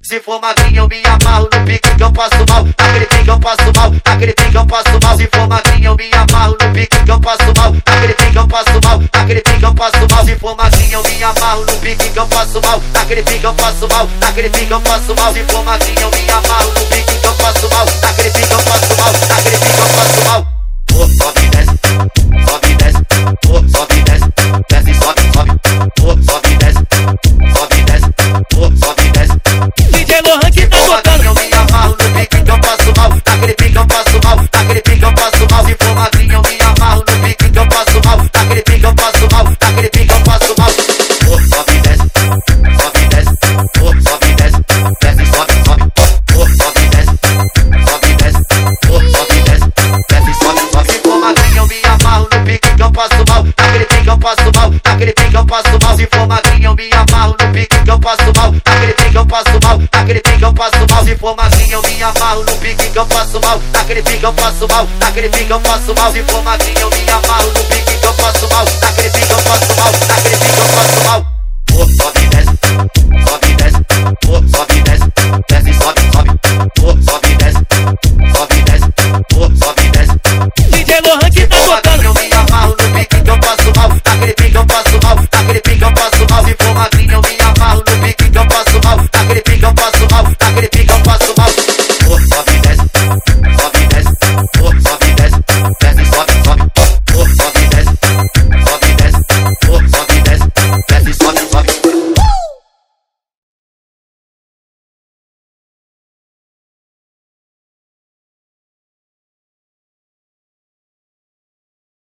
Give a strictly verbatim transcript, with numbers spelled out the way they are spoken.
Se for magrinha eu me amarro no pique que eu passo mal. Naquele pique eu passo mal, naquele pique eu passo mal. Se for magrinha eu me amarro no pique que eu passo mal. Naquele pique eu passo mal, naquele pique eu passo mal. Se for magrinha eu me amarro no pique que eu passo mal. Naquele pique eu passo mal, naquele pique eu passo mal. Se for magrinha eu me amarro no pique que eu passo mal. Naquele pique eu passo mal, naquele pique eu passo mal. Oh, sobe e desce, sobe e desce, oh, sobe e desce, desce e sobe, sobe, oh, sobe e desce, sobe e desce, oh, sobe e desce. D J Lohan que tá tocando. Eu me amarro no pique que eu passo mal, naquele pique eu passo mal, naquele pique eu passo mal. Se for magrinha eu me amarro no pique que eu passo mal, naquele pique eu passo mal, naquele pique eu passo mal. Oh, sobe e desce, sobe e desce, oh, sobe e desce, desce e sobe, sobe, oh, sobe e desce, sobe e desce, oh, sobe e desce, desce e sobe, sobe. Se for magrinha eu me amarro no pique que eu passo mal, naquele pique eu passo mal, naquele pique eu passo mal. Se for magrinha eu me amarro no pique que eu passo mal, naquele pique eu passo mal, naquele pique eu passo mal. Se for magrinha eu me amarro no pique que eu passo mal, naquele pique eu passo mal, naquele pique eu passo mal. Se for magrinha eu me amarro no pique que eu passo mal, naquele pique eu passo mal, naquele pique eu passo mal.